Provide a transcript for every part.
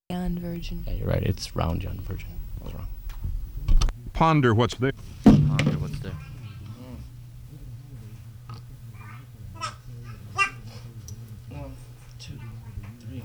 John Virgin. Yeah, you're right. It's round John Virgin. I was wrong. Ponder what's there. Ponder what's there. One, two, three.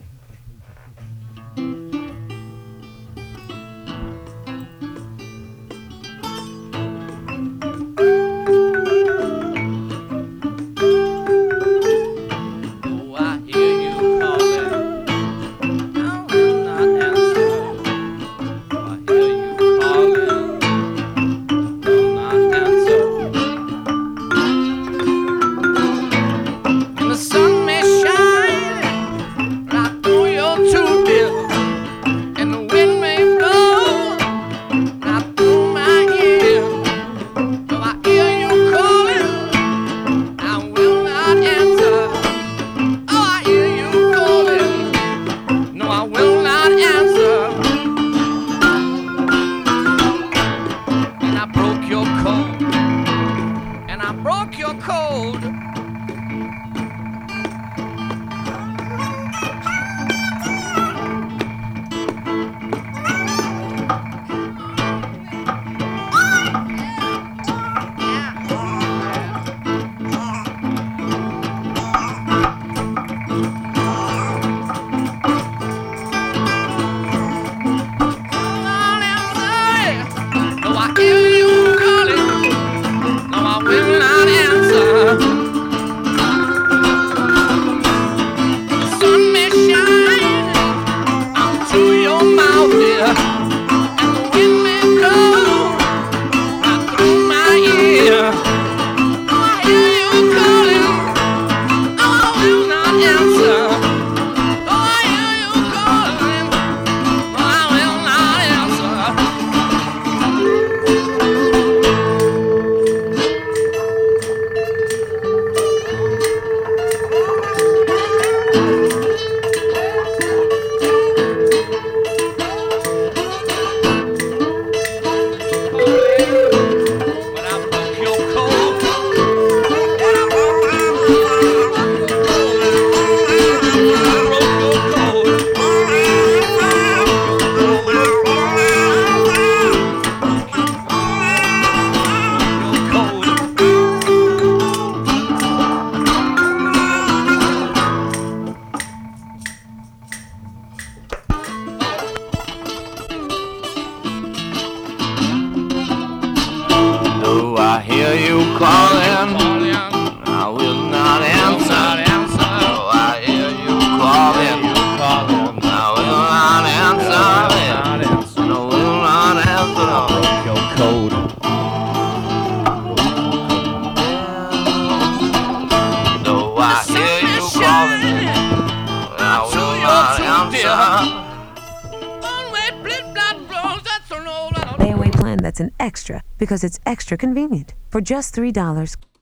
Oh, I hear you calling. I will not answer. Oh, I hear you calling. Will not answer. And the sun may shine right through your two-bill, and the wind may blow right through my ear. So I hear you calling. I will not answer. Oh, I hear you calling. No, I will not answer. And I broke your code. And I broke your code. No, I hear you calling. No, I will not answer. The sun may shine out to your mouth, dear, and the wind may blow right through my ear. No, I hear you calling. No, I will not answer. No, I hear you calling. No, I will not answer. But I broke your code. I broke your code. Your code. Oh, I hear you calling. I will not answer. Oh, I hear you calling. I will not answer. No, will not answer. Your code. No, I hear you calling. I will not answer. Layaway plan that's an extra because it's extra convenient. For just $3.